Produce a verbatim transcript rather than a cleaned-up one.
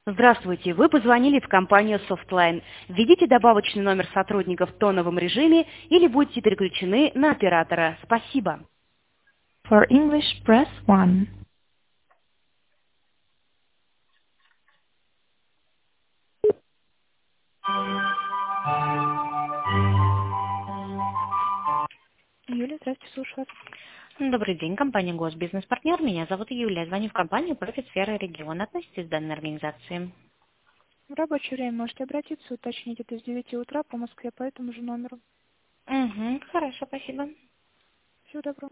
Здравствуйте, вы позвонили в компанию Softline. Введите добавочный номер сотрудника в тоновом режиме или будьте переключены на оператора. Спасибо. For English, press one. Юля, здравствуйте, слушаю вас. Добрый день, компания Госбизнес-партнер. Меня зовут Юлия. Звоню в компанию «Профит-сфера региона». Относитесь к данной организации? В рабочее время можете обратиться, уточнить это с девяти утра по Москве по этому же номеру. Угу, хорошо, спасибо. Всего доброго.